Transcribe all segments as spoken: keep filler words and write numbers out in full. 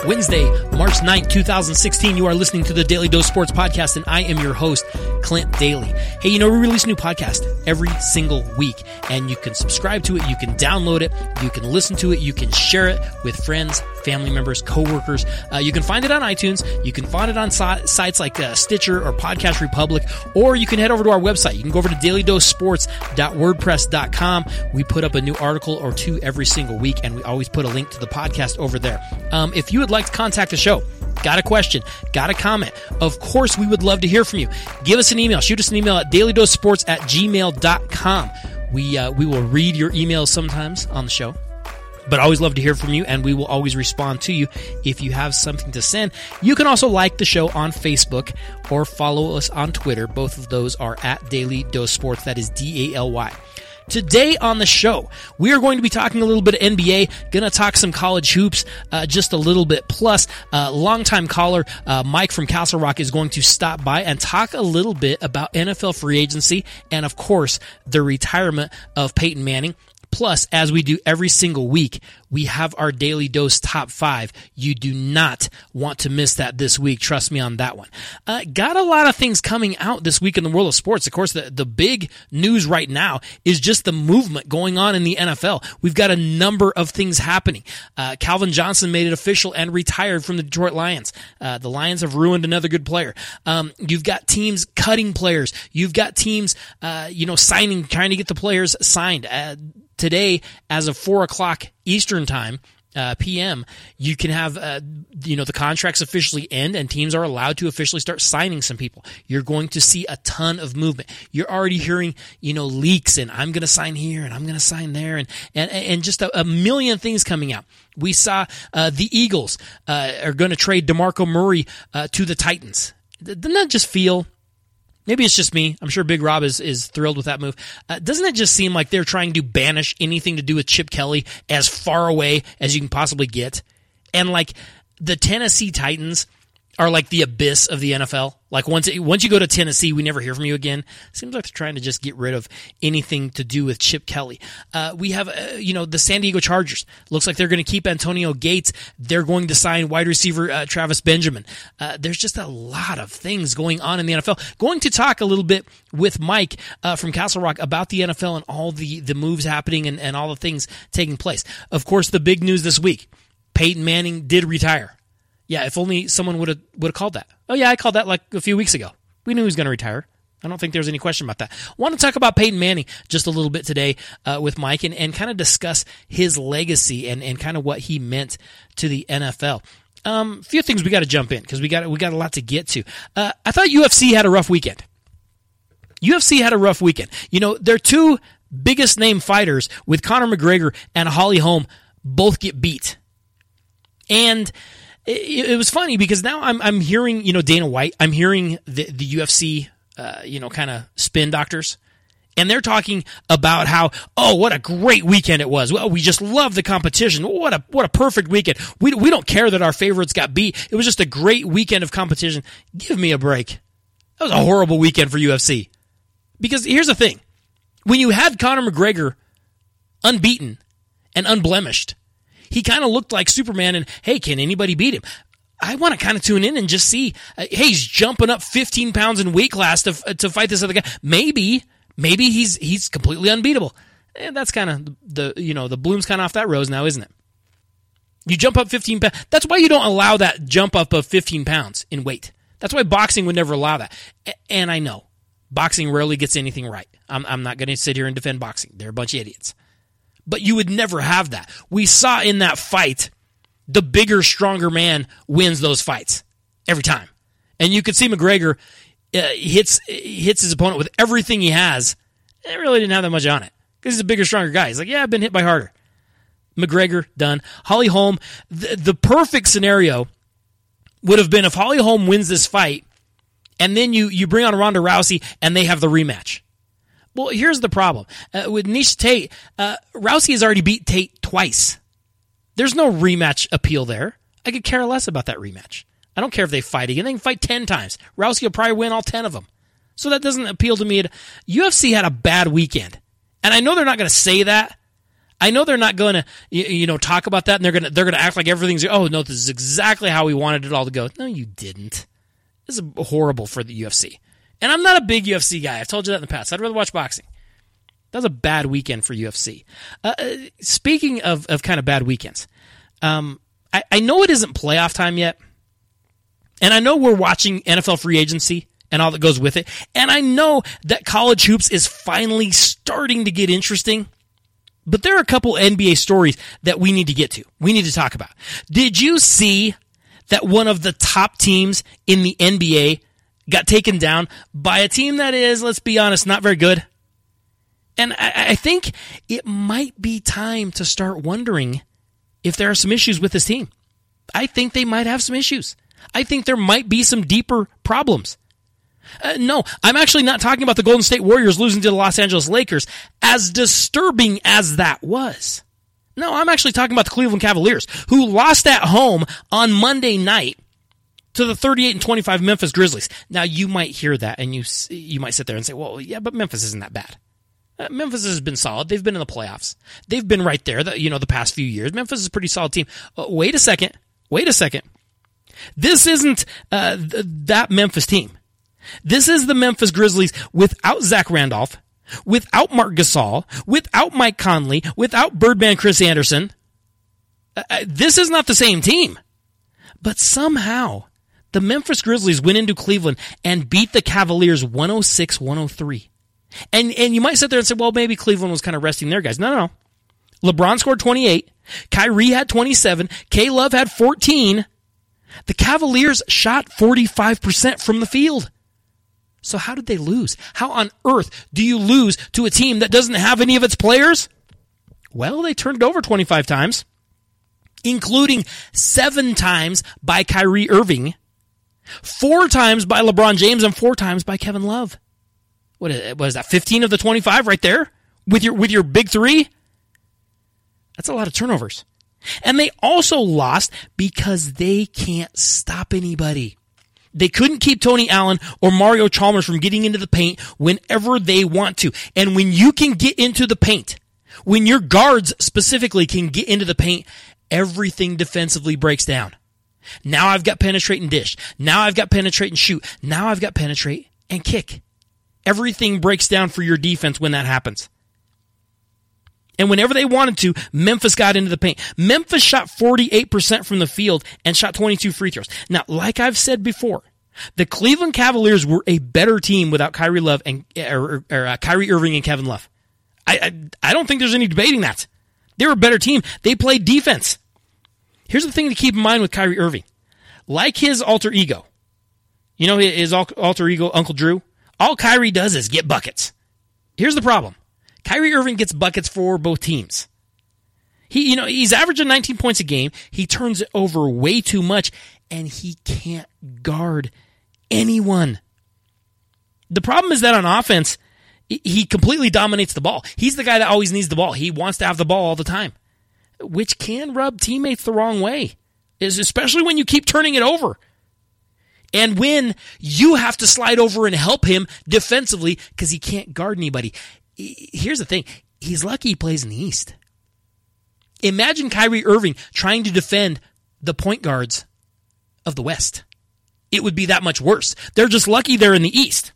Wednesday, March ninth, twenty sixteen. You are listening to the Daily Dose Sports Podcast, and I am your host, Clint Daly. Hey, you know, we release a new podcast every single week, and you can subscribe to it, you can download it, you can listen to it, you can share it with friends, family members, coworkers. Uh, you can find it on iTunes, you can find it on si- sites like uh, Stitcher or Podcast Republic, or you can head over to our website. You can go over to daily dose sports dot wordpress dot com. We put up a new article or two every single week, and we always put a link to the podcast over there. Um, if you would like to contact the show, got a question, got a comment, of course we would love to hear from you. Give us an email. Shoot us an email at daily dose sports at gmail dot com. We, uh, we will read your emails sometimes on the show, but always love to hear from you, and we will always respond to you if you have something to send. You can also like the show on Facebook or follow us on Twitter. Both of those are at Daily Dose Sports. That is D A L Y. Today on the show, we are going to be talking a little bit of N B A, going to talk some college hoops uh, just a little bit. Plus, uh, longtime caller uh, Mike from Castle Rock is going to stop by and talk a little bit about N F L free agency and, of course, the retirement of Peyton Manning. Plus, as we do every single week, we have our Daily Dose Top five. You do not want to miss that this week. Trust me on that one. Uh, got a lot of things coming out this week in the world of sports. Of course, the, the big news right now is just the movement going on in the N F L. We've got a number of things happening. Uh, Calvin Johnson made it official and retired from the Detroit Lions. Uh, the Lions have ruined another good player. Um, you've got teams cutting players. You've got teams, uh, you know, signing, trying to get the players signed. Uh, Today, as of four o'clock Eastern Time, uh, P M, you can have, uh, you know, the contracts officially end and teams are allowed to officially start signing some people. You're going to see a ton of movement. You're already hearing, you know, leaks and I'm going to sign here and I'm going to sign there and, and, and just a, a million things coming out. We saw uh, the Eagles uh, are going to trade DeMarco Murray uh, to the Titans. Doesn't that just feel... Maybe it's just me. I'm sure Big Rob is, is thrilled with that move. Uh, doesn't it just seem like they're trying to banish anything to do with Chip Kelly as far away as you can possibly get? And like the Tennessee Titans are like the abyss of the N F L. Like once it, once you go to Tennessee, we never hear from you again. Seems like they're trying to just get rid of anything to do with Chip Kelly. Uh, we have, uh, you know, the San Diego Chargers. Looks like they're going to keep Antonio Gates. They're going to sign wide receiver uh, Travis Benjamin. Uh, there's just a lot of things going on in the N F L. Going to talk a little bit with Mike uh, from Castle Rock about the N F L and all the, the moves happening and, and all the things taking place. Of course, the big news this week, Peyton Manning did retire. Yeah, if only someone would have would have called that. Oh, yeah, I called that like a few weeks ago. We knew he was going to retire. I don't think there's any question about that. I want to talk about Peyton Manning just a little bit today uh, with Mike and, and kind of discuss his legacy and, and kind of what he meant to the N F L. Um, a few things we got to jump in because we got we got a lot to get to. Uh, I thought U F C had a rough weekend. U F C had a rough weekend. You know, their two biggest name fighters with Conor McGregor and Holly Holm both get beat. And It, it was funny because now I'm I'm hearing, you know, Dana White, I'm hearing the, the U F C, uh, you know, kind of spin doctors, and they're talking about how, oh, what a great weekend it was. Well, we just love the competition. What a what a perfect weekend. We we don't care that our favorites got beat. It was just a great weekend of competition. Give me a break. That was a horrible weekend for U F C. Because here's the thing. When you had Conor McGregor unbeaten and unblemished, he kind of looked like Superman and, hey, can anybody beat him? I want to kind of tune in and just see, uh, hey, he's jumping up fifteen pounds in weight class to to fight this other guy. Maybe, maybe he's he's completely unbeatable. And that's kind of the, you know, the bloom's kind of off that rose now, isn't it? You jump up fifteen pounds. That's why you don't allow that jump up of fifteen pounds in weight. That's why boxing would never allow that. And I know, boxing rarely gets anything right. I'm, I'm not going to sit here and defend boxing. They're a bunch of idiots. But you would never have that. We saw in that fight, the bigger, stronger man wins those fights every time. And you could see McGregor uh, hits hits his opponent with everything he has. It really didn't have that much on it because he's a bigger, stronger guy. He's like, yeah, I've been hit by harder. McGregor, done. Holly Holm, the, the perfect scenario would have been if Holly Holm wins this fight and then you, you bring on Ronda Rousey and they have the rematch. Well, here's the problem. Uh, with Nisha Tate, uh, Rousey has already beat Tate twice. There's no rematch appeal there. I could care less about that rematch. I don't care if they fight again. They can fight ten times. Rousey will probably win all ten of them. So that doesn't appeal to me. U F C had a bad weekend. And I know they're not going to say that. I know they're not going to, you, you know, talk about that, and they're going to they're going to act like everything's, oh, no, this is exactly how we wanted it all to go. No, you didn't. This is horrible for the U F C. And I'm not a big U F C guy. I've told you that in the past. I'd rather watch boxing. That was a bad weekend for U F C. Uh, speaking of, of kind of bad weekends, um, I, I know it isn't playoff time yet, and I know we're watching N F L free agency and all that goes with it, and I know that college hoops is finally starting to get interesting, but there are a couple N B A stories that we need to get to. We need to talk about. Did you see that one of the top teams in the N B A got taken down by a team that is, let's be honest, not very good? And I, I think it might be time to start wondering if there are some issues with this team. I think they might have some issues. I think there might be some deeper problems. Uh, no, I'm actually not talking about the Golden State Warriors losing to the Los Angeles Lakers, as disturbing as that was. No, I'm actually talking about the Cleveland Cavaliers, who lost at home on Monday night to the thirty-eight and twenty-five Memphis Grizzlies. Now, you might hear that, and you you might sit there and say, well, yeah, but Memphis isn't that bad. Uh, Memphis has been solid. They've been in the playoffs. They've been right there, the, you know, the past few years. Memphis is a pretty solid team. Uh, wait a second. Wait a second. This isn't uh, th- that Memphis team. This is the Memphis Grizzlies without Zach Randolph, without Marc Gasol, without Mike Conley, without Birdman Chris Anderson. Uh, this is not the same team. But somehow, the Memphis Grizzlies went into Cleveland and beat the Cavaliers one oh six one oh three. And and you might sit there and say, well, maybe Cleveland was kind of resting their guys. No, no, no. LeBron scored twenty-eight. Kyrie had twenty-seven. K-Love had fourteen. The Cavaliers shot forty-five percent from the field. So how did they lose? How on earth do you lose to a team that doesn't have any of its players? Well, they turned it over twenty-five times, including seven times by Kyrie Irving, four times by LeBron James, and four times by Kevin Love. What is, what is that, fifteen of the twenty-five right there with your with your big three? That's a lot of turnovers. And they also lost because they can't stop anybody. They couldn't keep Tony Allen or Mario Chalmers from getting into the paint whenever they want to. And when you can get into the paint, when your guards specifically can get into the paint, everything defensively breaks down. Now I've got penetrate and dish. Now I've got penetrate and shoot. Now I've got penetrate and kick. Everything breaks down for your defense when that happens. And whenever they wanted to, Memphis got into the paint. Memphis shot forty-eight percent from the field and shot twenty-two free throws. Now, like I've said before, the Cleveland Cavaliers were a better team without Kyrie Love and or, or uh, Kyrie Irving and Kevin Love. I, I I don't think there's any debating that. They were a better team. They played defense. Here's the thing to keep in mind with Kyrie Irving. Like his alter ego, you know his alter ego, Uncle Drew? All Kyrie does is get buckets. Here's the problem. Kyrie Irving gets buckets for both teams. He, you know, he's averaging nineteen points a game. He turns it over way too much, and he can't guard anyone. The problem is that on offense, he completely dominates the ball. He's the guy that always needs the ball. He wants to have the ball all the time, which can rub teammates the wrong way, especially when you keep turning it over. And when you have to slide over and help him defensively because he can't guard anybody. Here's the thing. He's lucky he plays in the East. Imagine Kyrie Irving trying to defend the point guards of the West. It would be that much worse. They're just lucky they're in the East.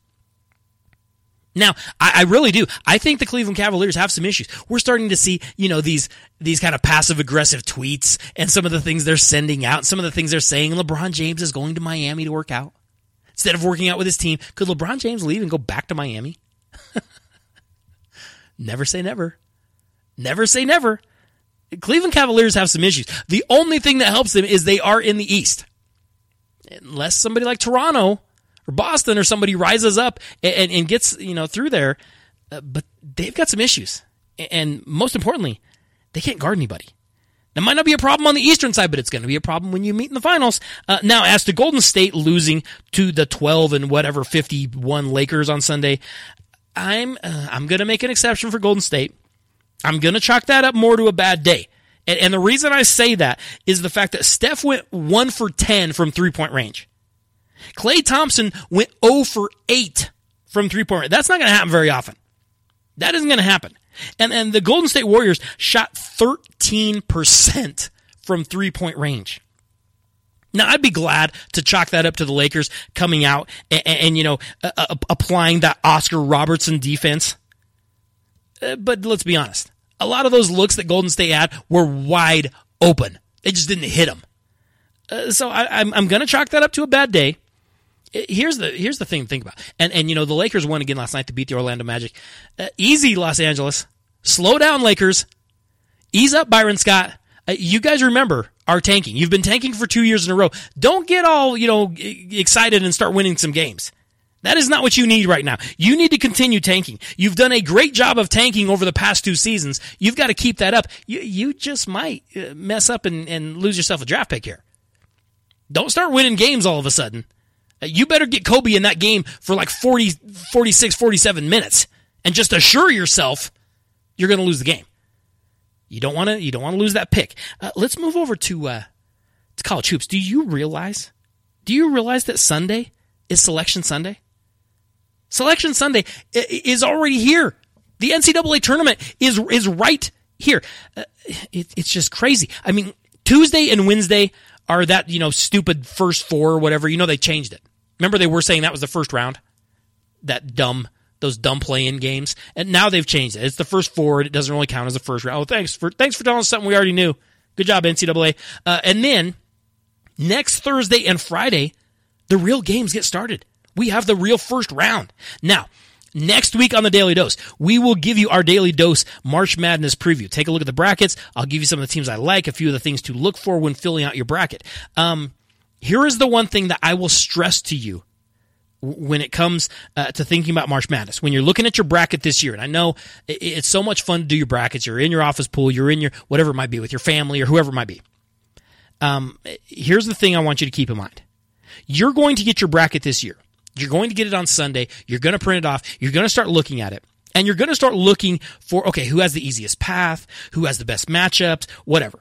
Now, I, I really do. I think the Cleveland Cavaliers have some issues. We're starting to see, you know, these these kind of passive-aggressive tweets and some of the things they're sending out, some of the things they're saying. LeBron James is going to Miami to work out. Instead of working out with his team, could LeBron James leave and go back to Miami? Never say never. Never say never. Cleveland Cavaliers have some issues. The only thing that helps them is they are in the East. Unless somebody like Toronto or Boston or somebody rises up and, and gets, you know, through there. Uh, but they've got some issues. And most importantly, they can't guard anybody. That might not be a problem on the Eastern side, but it's going to be a problem when you meet in the finals. Uh, now, as to Golden State losing to the twelve and whatever fifty-one Lakers on Sunday, I'm uh, I'm going to make an exception for Golden State. I'm going to chalk that up more to a bad day. And, and the reason I say that is the fact that Steph went one for ten from three-point range. Klay Thompson went zero for eight from three-point range. That's not going to happen very often. That isn't going to happen. And, and the Golden State Warriors shot thirteen percent from three-point range. Now, I'd be glad to chalk that up to the Lakers coming out and, and you know, uh, applying that Oscar Robertson defense. Uh, but let's be honest. A lot of those looks that Golden State had were wide open. They just didn't hit them. Uh, so I, I'm, I'm going to chalk that up to a bad day. Here's the here's the thing to think about. And, and you know, the Lakers won again last night to beat the Orlando Magic. Uh, easy, Los Angeles. Slow down, Lakers. Ease up, Byron Scott. Uh, you guys remember our tanking. You've been tanking for two years in a row. Don't get all, you know, excited and start winning some games. That is not what you need right now. You need to continue tanking. You've done a great job of tanking over the past two seasons. You've got to keep that up. You, you just might mess up and, and lose yourself a draft pick here. Don't start winning games all of a sudden. You better get Kobe in that game for like forty, forty-six, forty-seven minutes and just assure yourself you're going to lose the game. You don't want to. You don't want to lose that pick. Uh, let's move over to uh, to college hoops. Do you realize? Do you realize that Sunday is Selection Sunday? Selection Sunday is already here. The N C double A tournament is is right here. Uh, it, it's just crazy. I mean, Tuesday and Wednesday are that, you know, stupid first four or whatever. You know, they changed it. Remember they were saying that was the first round? That dumb, those dumb play-in games. And now they've changed it. It's the first four. It doesn't really count as the first round. Oh, thanks for thanks for telling us something we already knew. Good job, N C double A. Uh, and then next Thursday and Friday, the real games get started. We have the real first round. Now, next week on the Daily Dose, we will give you our Daily Dose March Madness preview. Take a look at the brackets. I'll give you some of the teams I like, a few of the things to look for when filling out your bracket. Um, here is the one thing that I will stress to you when it comes uh, to thinking about March Madness. When you're looking at your bracket this year, and I know it's so much fun to do your brackets. You're in your office pool. You're in your whatever it might be with your family or whoever it might be. Um, here's the thing I want you to keep in mind. You're going to get your bracket this year. You're going to get it on Sunday. You're going to print it off. You're going to start looking at it. And you're going to start looking for, okay, who has the easiest path? Who has the best matchups? Whatever.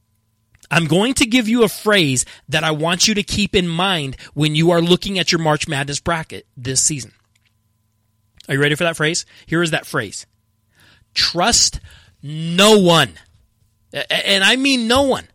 I'm going to give you a phrase that I want you to keep in mind when you are looking at your March Madness bracket this season. Are you ready for that phrase? Here is that phrase. Trust no one. And I mean no one.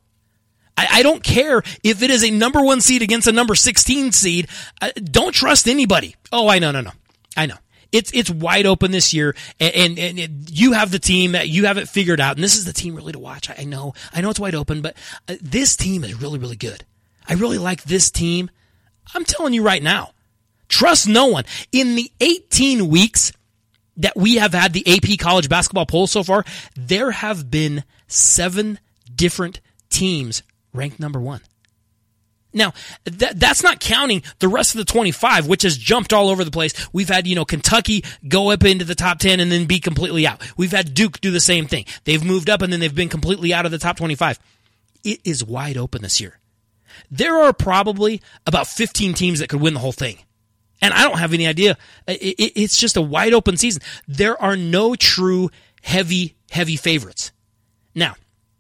I don't care if it is a number one seed against a number sixteen seed. Uh, don't trust anybody. Oh, I know, no, no. I know. It's it's wide open this year, and, and, and it, you have the team. You have it figured out, and this is the team really to watch. I, I know. I know it's wide open, but uh, this team is really, really good. I really like this team. I'm telling you right now, trust no one. In the eighteen weeks that we have had the A P College Basketball Poll so far, there have been seven different teams ranked number one. Now, that, that's not counting the rest of the twenty-five, which has jumped all over the place. We've had, you know, Kentucky go up into the top ten and then be completely out. We've had Duke do the same thing. They've moved up and then they've been completely out of the top twenty-five. It is wide open this year. There are probably about fifteen teams that could win the whole thing. And I don't have any idea. It, it, it's just a wide open season. There are no true heavy, heavy favorites. Now,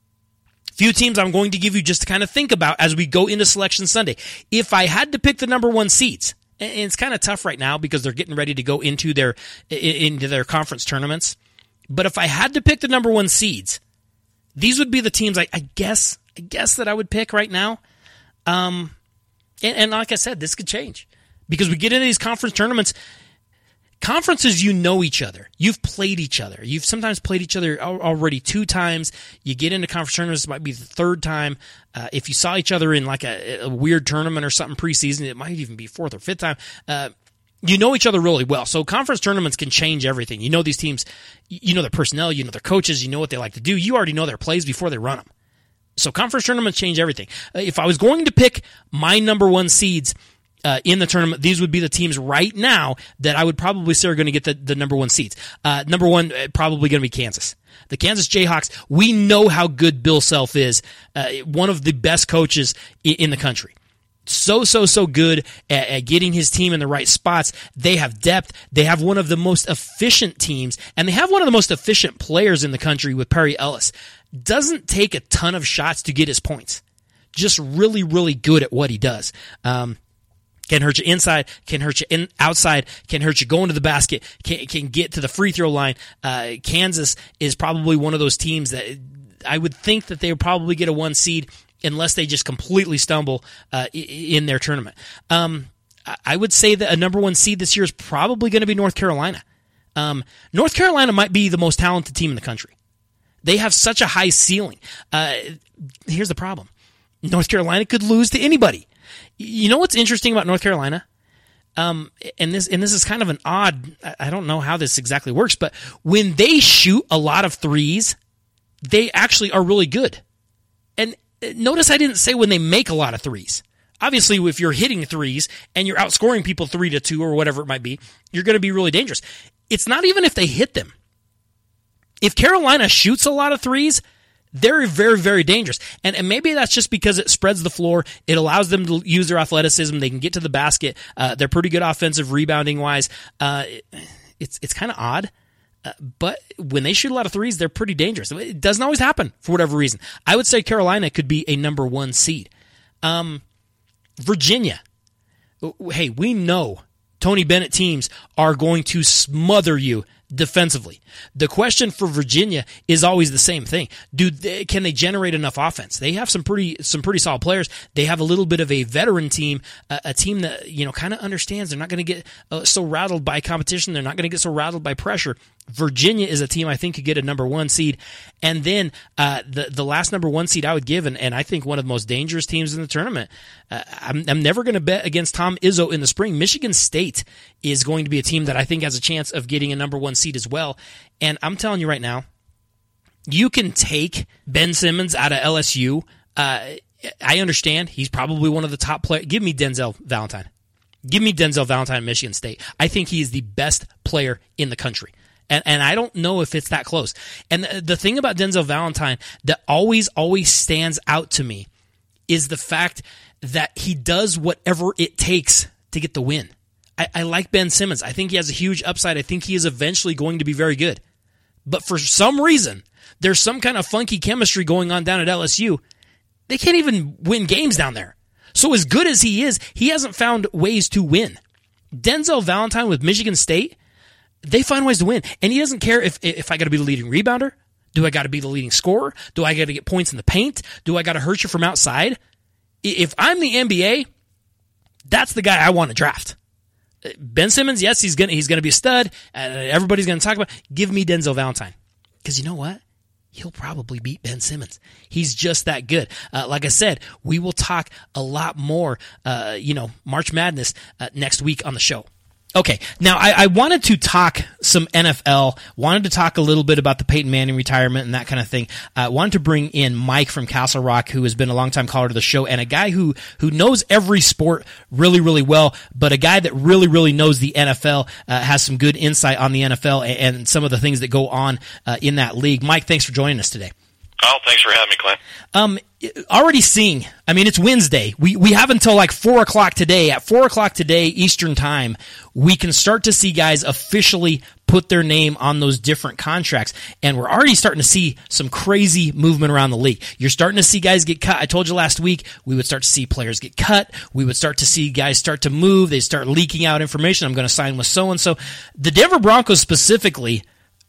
few teams I'm going to give you just to kind of think about as we go into Selection Sunday. If I had to pick the number one seeds, and it's kind of tough right now because they're getting ready to go into their into their conference tournaments, but if I had to pick the number one seeds, these would be the teams I, I guess I guess that I would pick right now. Um, and, and like I said, this could change because we get into these conference tournaments. Conferences, you know each other. You've played each other. You've sometimes played each other already two times. You get into conference tournaments, it might be the third time. Uh, if you saw each other in like a, a weird tournament or something preseason, it might even be fourth or fifth time. Uh, you know each other really well. So conference tournaments can change everything. You know these teams, you know their personnel, you know their coaches, you know what they like to do. You already know their plays before they run them. So conference tournaments change everything. Uh, if I was going to pick my number one seeds Uh, in the tournament, these would be the teams right now that I would probably say are going to get the, the number one seeds. Uh, number one, uh, probably going to be Kansas. The Kansas Jayhawks, we know how good Bill Self is, uh, one of the best coaches in, in the country. So, so, so good at, at getting his team in the right spots. They have depth. They have one of the most efficient teams, and they have one of the most efficient players in the country with Perry Ellis. Doesn't take a ton of shots to get his points. Just really, really good at what he does. Um, Can hurt you inside, can hurt you in, outside, can hurt you going to the basket, can, can get to the free throw line. Uh, Kansas is probably one of those teams that I would think that they would probably get a one seed unless they just completely stumble uh, in their tournament. Um, I would say that a number one seed this year is probably going to be North Carolina. Um, North Carolina might be the most talented team in the country. They have such a high ceiling. Uh, here's the problem. North Carolina could lose to anybody. You know what's interesting about North Carolina? Um, and this and this is kind of an odd, I don't know how this exactly works, but when they shoot a lot of threes, they actually are really good. And notice I didn't say when they make a lot of threes. Obviously, if you're hitting threes and you're outscoring people three to two or whatever it might be, you're going to be really dangerous. It's not even if they hit them. If Carolina shoots a lot of threes, they're very, very dangerous. And, and maybe that's just because it spreads the floor. It allows them to use their athleticism. They can get to the basket. Uh, they're pretty good offensive rebounding-wise. Uh, it's it's kind of odd. Uh, but when they shoot a lot of threes, they're pretty dangerous. It doesn't always happen for whatever reason. I would say Carolina could be a number one seed. Um, Virginia. Hey, we know Tony Bennett teams are going to smother you defensively. The question for Virginia is always the same thing. Do they, can they generate enough offense? They have some pretty some pretty solid players. They have a little bit of a veteran team, a, a team that you know kind of understands they're not going to get uh, so rattled by competition. They're not going to get so rattled by pressure. Virginia is a team I think could get a number one seed. And then uh, the the last number one seed I would give, and, and I think one of the most dangerous teams in the tournament, uh, I'm, I'm never going to bet against Tom Izzo in the spring. Michigan State is going to be a team that I think has a chance of getting a number one seed as well. And I'm telling you right now, you can take Ben Simmons out of L S U. Uh, I understand he's probably one of the top players. Give me Denzel Valentine. Give me Denzel Valentine at Michigan State. I think he is the best player in the country. And and I don't know if it's that close. And the, the thing about Denzel Valentine that always, always stands out to me is the fact that he does whatever it takes to get the win. I, I like Ben Simmons. I think he has a huge upside. I think he is eventually going to be very good. But for some reason, there's some kind of funky chemistry going on down at L S U. They can't even win games down there. So as good as he is, he hasn't found ways to win. Denzel Valentine with Michigan State, they find ways to win. And he doesn't care if if I got to be the leading rebounder. Do I got to be the leading scorer? Do I got to get points in the paint? Do I got to hurt you from outside? If I'm the N B A, that's the guy I want to draft. Ben Simmons, yes, he's gonna he's gonna be a stud. Uh, everybody's gonna talk about. Give me Denzel Valentine, because you know what? He'll probably beat Ben Simmons. He's just that good. Uh, like I said, we will talk a lot more. Uh, you know, March Madness uh, next week on the show. Okay, now I, I wanted to talk some N F L, wanted to talk a little bit about the Peyton Manning retirement and that kind of thing. I uh, wanted to bring in Mike from Castle Rock, who has been a longtime caller to the show, and a guy who, who knows every sport really, really well, but a guy that really, really knows the N F L, uh, has some good insight on the N F L and, and some of the things that go on uh, in that league. Mike, thanks for joining us today. Oh, thanks for having me, Clint. Um, already seeing, I mean, it's Wednesday. We we have until like four o'clock today. At four o'clock today, Eastern time, we can start to see guys officially put their name on those different contracts. And we're already starting to see some crazy movement around the league. You're starting to see guys get cut. I told you last week we would start to see players get cut. We would start to see guys start to move. They start leaking out information. I'm going to sign with so-and-so. The Denver Broncos specifically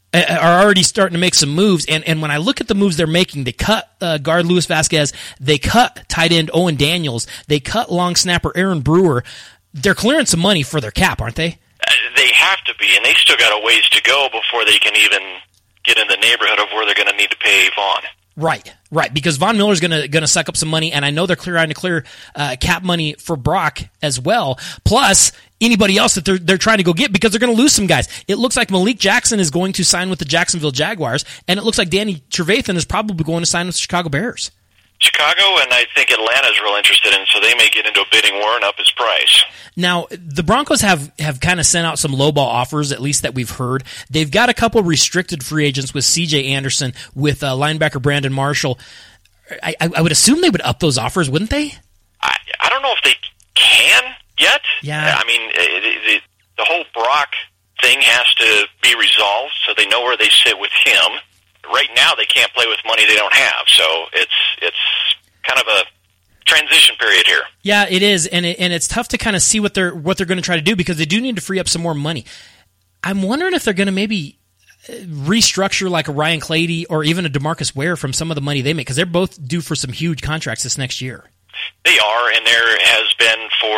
are already starting to make some moves, and, and when I look at the moves they're making, they cut uh, guard Luis Vasquez, they cut tight end Owen Daniels, they cut long snapper Aaron Brewer. They're clearing some money for their cap, aren't they? Uh, they have to be, and they still got a ways to go before they can even get in the neighborhood of where they're going to need to pay Vaughn. Right, right, because Von Miller's going to going to suck up some money, and I know they're trying to clear uh, cap money for Brock as well, plus anybody else that they're they're trying to go get, because they're going to lose some guys. It looks like Malik Jackson is going to sign with the Jacksonville Jaguars, and it looks like Danny Trevathan is probably going to sign with the Chicago Bears. Chicago, and I think Atlanta's real interested in, so they may get into a bidding war and up his price. Now, the Broncos have, have kind of sent out some lowball offers, at least that we've heard. They've got a couple restricted free agents with C J Anderson, with uh, linebacker Brandon Marshall. I, I, I would assume they would up those offers, wouldn't they? I, I don't know if they can yet. Yeah. I mean, the, the, the whole Brock thing has to be resolved, so they know where they sit with him. Right now, they can't play with money they don't have, so it's it's kind of a transition period here. Yeah, it is, and it, and it's tough to kind of see what they're what they're going to try to do because they do need to free up some more money. I'm wondering if they're going to maybe restructure like a Ryan Clady or even a DeMarcus Ware from some of the money they make because they're both due for some huge contracts this next year. They are, and there has been for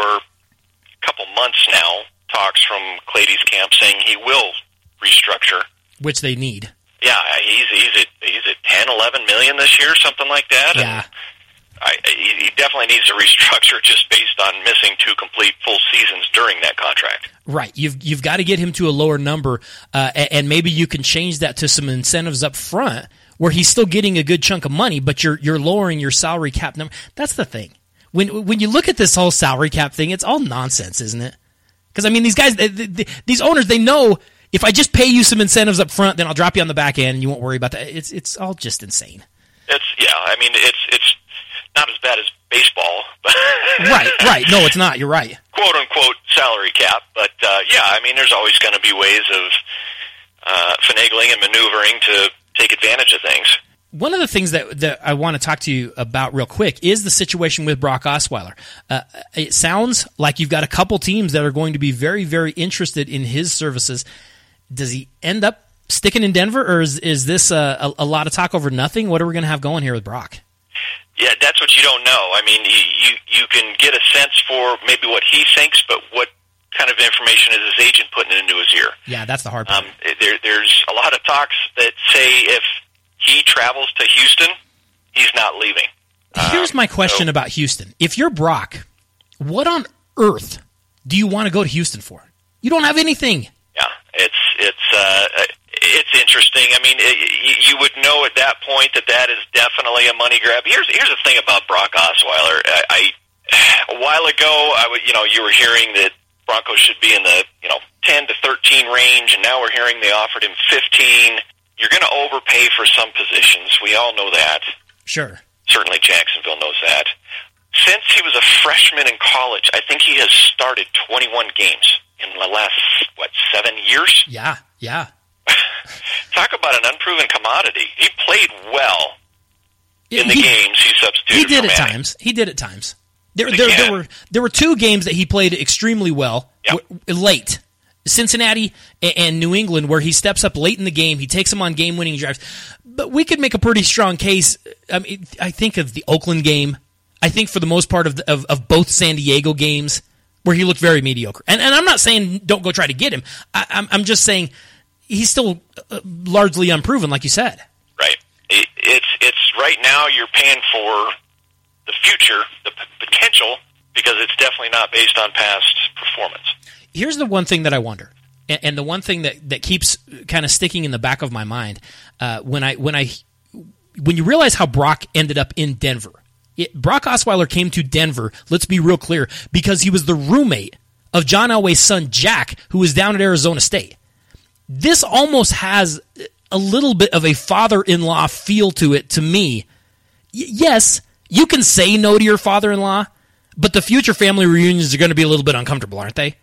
a couple months now talks from Clady's camp saying he will restructure, which they need. Yeah, he's he's at he's at ten, eleven million this year, something like that. Yeah. And I, he definitely needs to restructure just based on missing two complete full seasons during that contract. Right. You've you've got to get him to a lower number, uh, and maybe you can change that to some incentives up front where he's still getting a good chunk of money, but you're you're lowering your salary cap number. That's the thing. When when you look at this whole salary cap thing, it's all nonsense, isn't it? Because I mean, these guys, they, they, these owners, they know if I just pay you some incentives up front, then I'll drop you on the back end, and you won't worry about that. It's it's all just insane. It's yeah. I mean, it's it's. Not as bad as baseball. Right, right. No, it's not. You're right. Quote, unquote, salary cap. But, uh, yeah, I mean, there's always going to be ways of uh, finagling and maneuvering to take advantage of things. One of the things that, that I want to talk to you about real quick is the situation with Brock Osweiler. Uh, it sounds like you've got a couple teams that are going to be very, very interested in his services. Does he end up sticking in Denver, or is, is this a, a, a lot of talk over nothing? What are we going to have going here with Brock? Yeah, that's what you don't know. I mean, you you can get a sense for maybe what he thinks, but what kind of information is his agent putting into his ear? Yeah, that's the hard part. Um, there, there's a lot of talks that say if he travels to Houston, he's not leaving. Here's um, my question so, about Houston. If you're Brock, what on earth do you want to go to Houston for? You don't have anything. Yeah, it's it's uh, it's interesting. I mean, it, you would know at that point that that is definitely a money grab. Here's here's the thing about Brock Osweiler. I, I a while ago, I would you know you were hearing that Broncos should be in the you know ten to thirteen range, and now we're hearing they offered him fifteen. You're going to overpay for some positions. We all know that. Sure. Certainly, Jacksonville knows that. Since he was a freshman in college, I think he has started twenty-one games in the last, what, seven years? Yeah, yeah. Talk about an unproven commodity. He played well in the he, games he substituted He did for at Manning. times. He did at times. There, there, there were there were two games that he played extremely well yep. w- late. Cincinnati and New England, where he steps up late in the game, he takes them on game-winning drives. But we could make a pretty strong case. I mean, I think of the Oakland game. I think for the most part of, the, of of both San Diego games, where he looked very mediocre. And and I'm not saying don't go try to get him. I, I'm I'm just saying he's still uh, largely unproven, like you said. Right. It, it's it's right now you're paying for the future, the p- potential, because it's definitely not based on past performance. Here's the one thing that I wonder, and, and the one thing that, that keeps kind of sticking in the back of my mind uh, when I when I when you realize how Brock ended up in Denver. It, Brock Osweiler came to Denver, let's be real clear, because he was the roommate of John Elway's son, Jack, who was down at Arizona State. This almost has a little bit of a father-in-law feel to it to me. Y- yes, you can say no to your father-in-law, but the future family reunions are going to be a little bit uncomfortable, aren't they?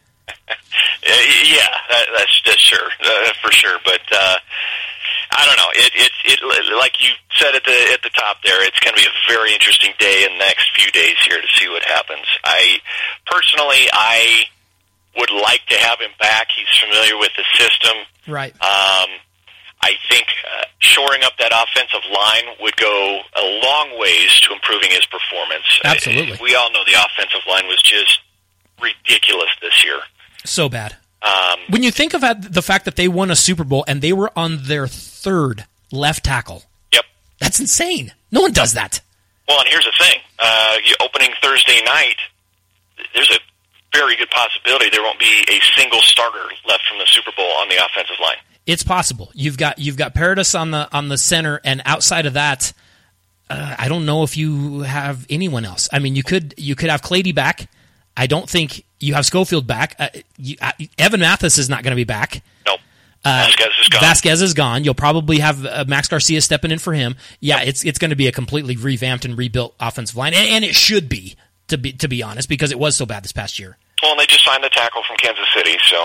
Yeah, that, that's, that's sure, uh, for sure. But uh, I don't know. It, it, it, like you said at the at the top there, it's going to be a very interesting day in the next few days here to see what happens. I personally, I would like to have him back. He's familiar with the system. Right. Um, I think uh, shoring up that offensive line would go a long ways to improving his performance. Absolutely. I, we all know the offensive line was just ridiculous this year. So bad. Um, when you think of the fact that they won a Super Bowl and they were on their third left tackle. Yep. That's insane. No one does that. Well, and here's the thing. Uh, you opening Thursday night, there's a very good possibility there won't be a single starter left from the Super Bowl on the offensive line. It's possible. You've got you've got Paradis on the on the center, and outside of that, uh, I don't know if you have anyone else. I mean, you could you could have Clady back. I don't think you have Schofield back. Uh, you, uh, Evan Mathis is not going to be back. Nope. Uh, Vasquez is gone. Vasquez is gone. You'll probably have uh, Max Garcia stepping in for him. Yeah, it's it's going to be a completely revamped and rebuilt offensive line, and, and it should be to be to be honest, because it was so bad this past year. Well, and they just signed the tackle from Kansas City, so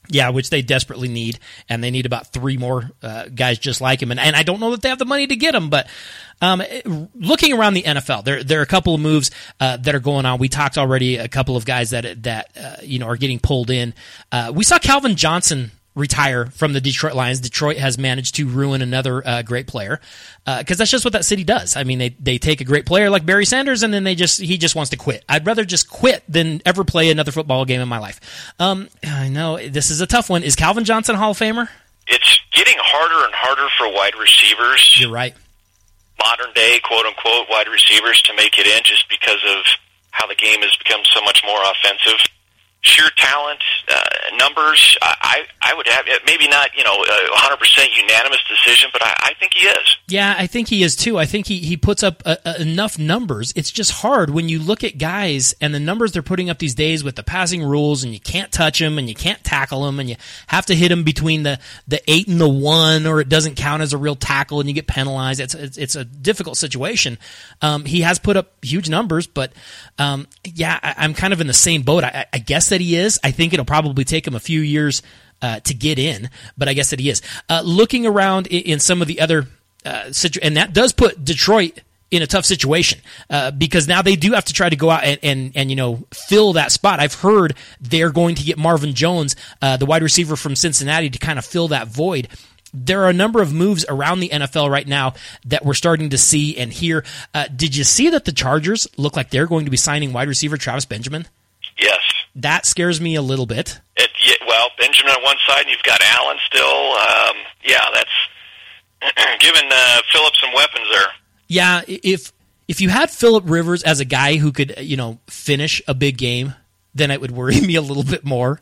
Yeah, which they desperately need, and they need about three more uh, guys just like him. And, and I don't know that they have the money to get him, but um, looking around the N F L, there there are a couple of moves uh, that are going on. We talked already a couple of guys that that uh, you know are getting pulled in. Uh, we saw Calvin Johnson retire from the Detroit Lions. Detroit has managed to ruin another uh, great player because uh, that's just what that city does. I mean, they they take a great player like Barry Sanders, and then they just he just wants to quit. I'd rather just quit than ever play another football game in my life. Um, I know this is a tough one. Is Calvin Johnson a Hall of Famer? It's getting harder and harder for wide receivers. You're right. Modern day, quote unquote, wide receivers to make it in, just because of how the game has become so much more offensive. Sheer talent, uh, numbers, I, I would have, maybe not, you know, a one hundred percent unanimous decision, but I, I think he is. Yeah, I think he is too. I think he, he puts up a, a, enough numbers. It's just hard when you look at guys and the numbers they're putting up these days with the passing rules, and you can't touch them and you can't tackle them, and you have to hit them between the, the eight and the one, or it doesn't count as a real tackle and you get penalized. It's it's, it's a difficult situation. Um, he has put up huge numbers, but um, yeah, I, I'm kind of in the same boat. I, I guess that he is. I think it'll probably take him a few years uh, to get in, but I guess that he is. Uh, looking around in, in some of the other uh, situ- and that does put Detroit in a tough situation uh, because now they do have to try to go out and, and, and you know fill that spot. I've heard they're going to get Marvin Jones, uh, the wide receiver from Cincinnati, to kind of fill that void. There are a number of moves around the N F L right now that we're starting to see and hear. Uh, did you see that the Chargers look like they're going to be signing wide receiver Travis Benjamin? Yes. That scares me a little bit. It, yeah, well, Benjamin on one side, and you've got Allen still. Um, yeah, that's giving uh, Phillip some weapons there. Yeah, if if you had Phillip Rivers as a guy who could, you know, finish a big game, then it would worry me a little bit more.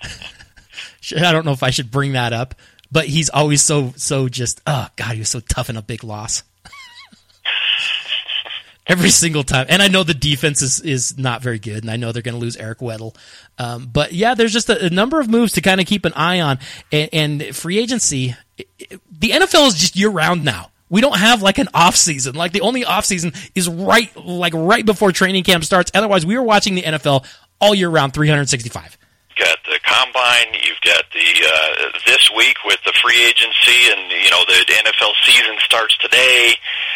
I don't know if I should bring that up, but he's always so so just, oh, God, he was so tough in a big loss. Every single time. And I know the defense is, is not very good, and I know they're going to lose Eric Weddle. Um, but, yeah, there's just a, a number of moves to kind of keep an eye on. And, and free agency, it, it, the N F L is just year-round now. We don't have, like, an off-season. Like, the only off-season is right like right before training camp starts. Otherwise, we were watching the N F L all year round, three hundred sixty-five. You've got the Combine, you've got the uh, this week with the free agency, and, you know, the N F L season starts today.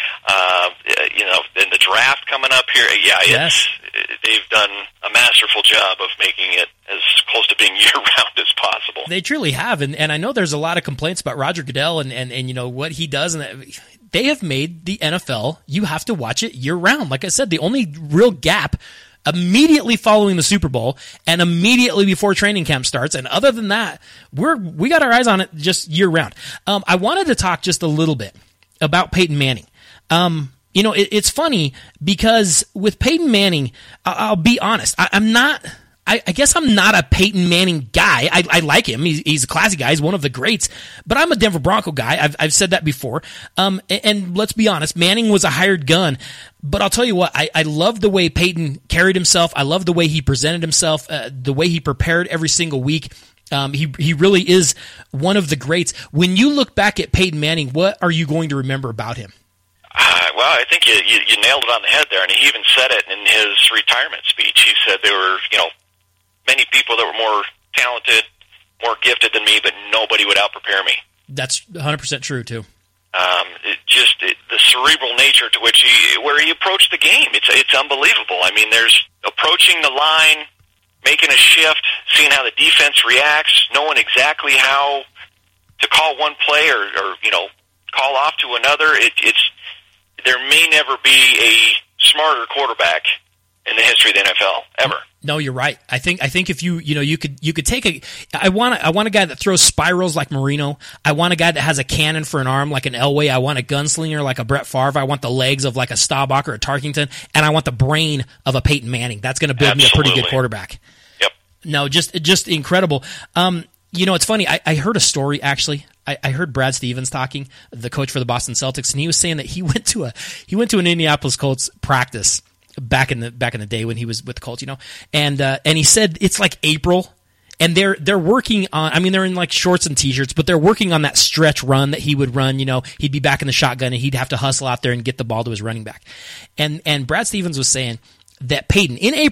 Uh, you know, and the draft coming up here. Yeah, yes. it's, they've done a masterful job of making it as close to being year-round as possible. They truly have, and, and I know there's a lot of complaints about Roger Goodell and, and, and you know, what he does, and that, they have made the N F L, you have to watch it year-round. Like I said, the only real gap immediately following the Super Bowl and immediately before training camp starts, and other than that, we're we got our eyes on it just year-round. Um, I wanted to talk just a little bit about Peyton Manning. Um, you know, it, it's funny because with Peyton Manning, I'll, I'll be honest, I, I'm not, I, I guess I'm not a Peyton Manning guy. I, I like him. He's, he's a classy guy. He's one of the greats, but I'm a Denver Bronco guy. I've, I've said that before. Um, and, and let's be honest, Manning was a hired gun, but I'll tell you what, I, I love the way Peyton carried himself. I love the way he presented himself, uh, the way he prepared every single week. Um, he, he really is one of the greats. When you look back at Peyton Manning, what are you going to remember about him? Uh, well, I think you, you, you nailed it on the head there, and he even said it in his retirement speech. He said there were, you know, many people that were more talented, more gifted than me, but nobody would out-prepare me. That's one hundred percent true, too. Um, it just it, the cerebral nature to which he, where he approached the game, it's it's unbelievable. I mean, there's approaching the line, making a shift, seeing how the defense reacts, knowing exactly how to call one play or, or you know, call off to another. It, it's there may never be a smarter quarterback in the history of the N F L ever. No, you're right. I think I think if you you know you could you could take a I want a, I want a guy that throws spirals like Marino. I want a guy that has a cannon for an arm like an Elway. I want a gunslinger like a Brett Favre. I want the legs of like a Staubach or a Tarkington, and I want the brain of a Peyton Manning. That's going to build Absolutely. me a pretty good quarterback. Yep. No, just just incredible. Um, you know, it's funny. I, I heard a story actually. I, I heard Brad Stevens talking, the coach for the Boston Celtics, and he was saying that he went to a he went to an Indianapolis Colts practice back in the back in the day when he was with the Colts, you know, and uh, and he said it's like April, and they're they're working on. I mean, they're in like shorts and t-shirts, but they're working on that stretch run that he would run. You know, he'd be back in the shotgun and he'd have to hustle out there and get the ball to his running back. And and Brad Stevens was saying that Peyton in April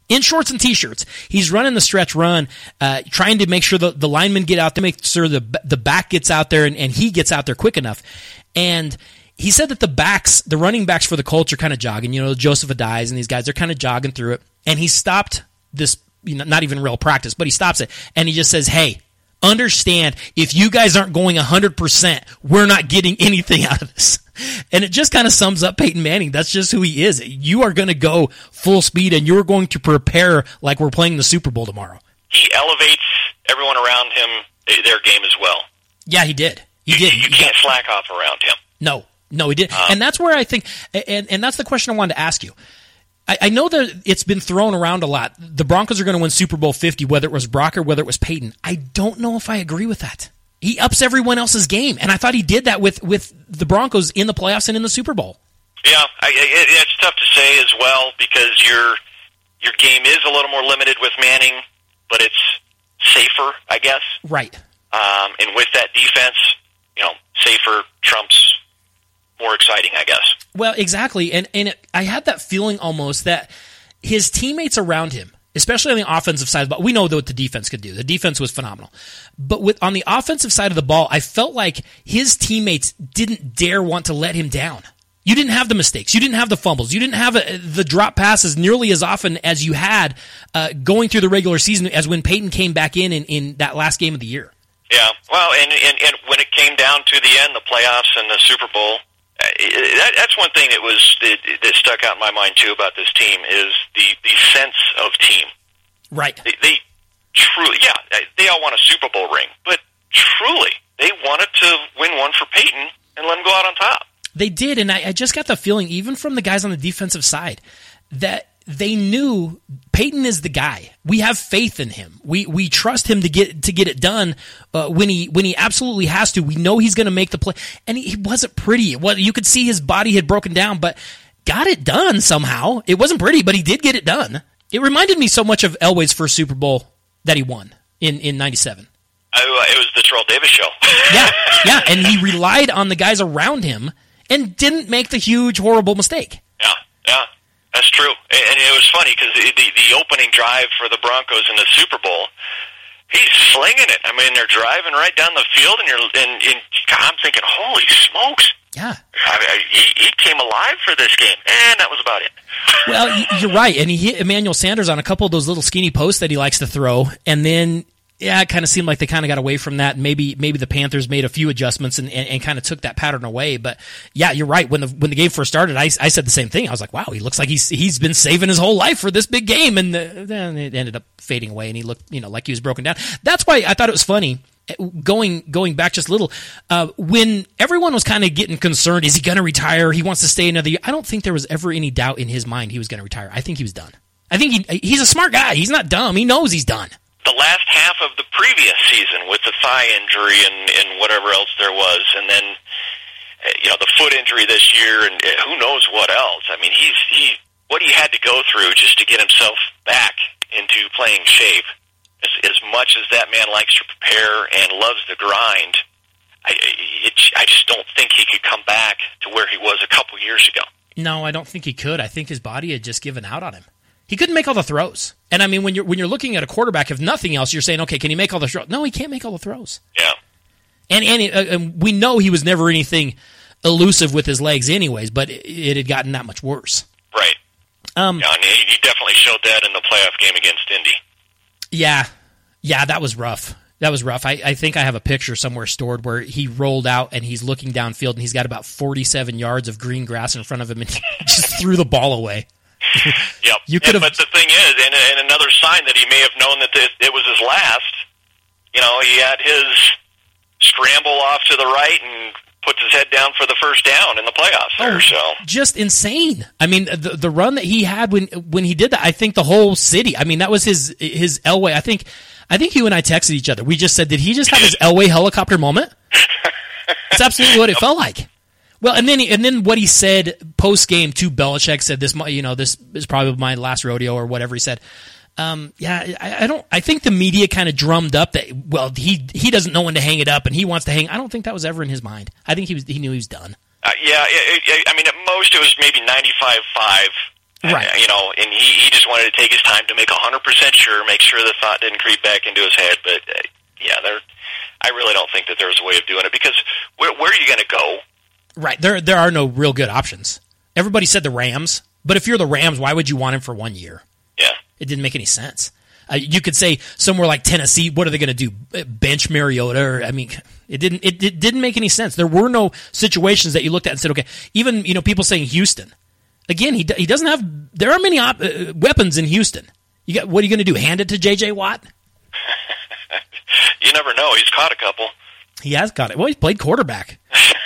in shorts and T-shirts. He's running the stretch run, uh, trying to make sure the, the linemen get out there, make sure the the back gets out there, and, and he gets out there quick enough. And he said that the backs, the running backs for the Colts are kind of jogging. You know, Joseph Addais and these guys, they're kind of jogging through it. And he stopped this, you know, not even real practice, but he stops it. And he just says, hey, understand, if you guys aren't going one hundred percent, we're not getting anything out of this. And it just kind of sums up Peyton Manning. That's just who he is. You are going to go full speed, and you're going to prepare like we're playing the Super Bowl tomorrow. He elevates everyone around him, their game as well. Yeah, he did. He you, did. You can't slack off around him. No, no, he didn't. Um, and that's where I think, and, and that's the question I wanted to ask you. I, I know that it's been thrown around a lot. The Broncos are going to win Super Bowl fifty, whether it was Brock or whether it was Peyton. I don't know if I agree with that. He ups everyone else's game, and I thought he did that with, with the Broncos in the playoffs and in the Super Bowl. Yeah, I, it, it's tough to say as well because your your game is a little more limited with Manning, but it's safer, I guess. Right. Um, and with that defense, you know, safer trumps more exciting, I guess. Well, exactly, and and it, I had that feeling almost that his teammates around him, especially on the offensive side of the ball, we know what the defense could do. The defense was phenomenal. But with on the offensive side of the ball, I felt like his teammates didn't dare want to let him down. You didn't have the mistakes. You didn't have the fumbles. You didn't have a, the drop passes nearly as often as you had uh, going through the regular season as when Peyton came back in, in in that last game of the year. Yeah, well, and, and, and when it came down to the end, the playoffs and the Super Bowl, uh, that, that's one thing that was that, that stuck out in my mind, too, about this team is the, the sense of team. Right. They, they truly, yeah, they all want a Super Bowl ring, but truly, they wanted to win one for Peyton and let him go out on top. They did, and I, I just got the feeling, even from the guys on the defensive side, that they knew Peyton is the guy. We have faith in him. We we trust him to get to get it done uh, when he when he absolutely has to. We know he's going to make the play, and he, he wasn't pretty. Well, you could see his body had broken down, but got it done somehow. It wasn't pretty, but he did get it done. It reminded me so much of Elway's first Super Bowl that he won in in ninety-seven. Oh, it was the Terrell Davis show. yeah, yeah, and he relied on the guys around him and didn't make the huge, horrible mistake. Yeah, yeah. That's true. And it was funny because the, the, the opening drive for the Broncos in the Super Bowl, he's slinging it. I mean, they're driving right down the field, and you're and, and I'm thinking, holy smokes. Yeah. I mean, he, he came alive for this game, and that was about it. Well, you're right. And he hit Emmanuel Sanders on a couple of those little skinny posts that he likes to throw, and then yeah, it kind of seemed like they kind of got away from that. Maybe maybe the Panthers made a few adjustments and, and, and kind of took that pattern away. But yeah, you're right. When the when the game first started, I, I said the same thing. I was like, wow, he looks like he's he's been saving his whole life for this big game, and the, then it ended up fading away, and he looked you know like he was broken down. That's why I thought it was funny. Going going back just a little, uh, when everyone was kind of getting concerned, is he going to retire? He wants to stay another year. I don't think there was ever any doubt in his mind he was going to retire. I think he was done. I think he he's a smart guy. He's not dumb. He knows he's done. The last half of the previous season with the thigh injury and, and whatever else there was, and then you know the foot injury this year, and who knows what else. I mean, he's he what he had to go through just to get himself back into playing shape. As, as much as that man likes to prepare and loves the grind, I it, I just don't think he could come back to where he was a couple years ago. No, I don't think he could. I think his body had just given out on him. He couldn't make all the throws. And I mean, when you're when you're looking at a quarterback, if nothing else, you're saying, okay, can he make all the throws? No, he can't make all the throws. Yeah. And and, it, uh, and we know he was never anything elusive with his legs anyways, but it, it had gotten that much worse. Right. Um, yeah, and he, he definitely showed that in the playoff game against Indy. Yeah. Yeah, that was rough. That was rough. I, I think I have a picture somewhere stored where he rolled out and he's looking downfield and he's got about forty-seven yards of green grass in front of him and he just threw the ball away. Yep. You could have. But the thing is, and, and another sign that he may have known that it, it was his last, you know, he had his scramble off to the right and puts his head down for the first down in the playoffs there. Oh, so just insane. I mean, the the run that he had when when he did that, I think the whole city. I mean, that was his his Elway. I think I think you and I texted each other. We just said, did he just have his Elway helicopter moment? It's absolutely what it felt like. Well, and then he, and then what he said post game to Belichick said this, you know, this is probably my last rodeo or whatever he said. Um, yeah, I, I don't. I think the media kind of drummed up that well, he he doesn't know when to hang it up and he wants to hang. I don't think that was ever in his mind. I think he was he knew he was done. Uh, yeah, it, it, I mean, at most it was maybe ninety-five five Right. And, you know, and he, he just wanted to take his time to make one hundred percent sure, make sure the thought didn't creep back into his head. But, uh, yeah, there, I really don't think that there's a way of doing it because where, where are you going to go? Right. There there are no real good options. Everybody said the Rams, but if you're the Rams, why would you want him for one year? Yeah. It didn't make any sense. Uh, you could say somewhere like Tennessee, what are they going to do? Bench Mariota? Or, I mean, it didn't it, it didn't make any sense. There were no situations that you looked at and said, okay, even, you know, people saying Houston. Again, he he doesn't have, there are many op- uh, weapons in Houston. You got, what are you going to do? Hand it to J J Watt? You never know. He's caught a couple. He has got it. Well, he's played quarterback.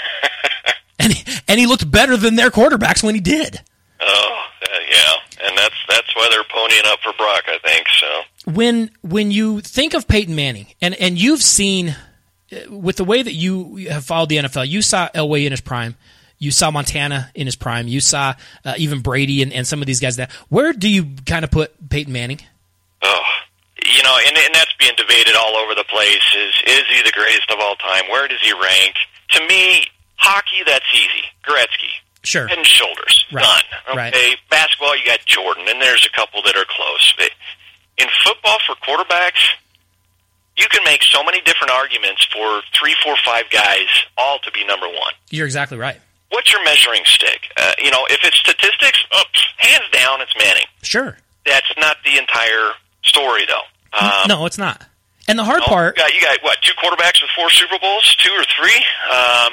and, he, and he looked better than their quarterbacks when he did. Oh, uh, yeah. And that's that's why they're ponying up for Brock, I think. So When when you think of Peyton Manning, and, and you've seen, uh, with the way that you have followed the N F L, you saw Elway in his prime. You saw Montana in his prime. You saw uh, even Brady and, and some of these guys. That where do you kind of put Peyton Manning? Oh, you know, and, and that's being debated all over the place. Is is he the greatest of all time? Where does he rank? To me, hockey, that's easy. Gretzky, Sure. head and shoulders, Right. done. Right. Okay, basketball, you got Jordan, and there's a couple that are close. But in football, for quarterbacks, you can make so many different arguments for three, four, five guys all to be number one. You're exactly right. What's your measuring stick? Uh, you know, if it's statistics, oh, hands down, it's Manning. Sure. That's not the entire story, though. Um, no, it's not. And the hard no, part... You got, you got, what, two quarterbacks with four Super Bowls? Two or three? Um,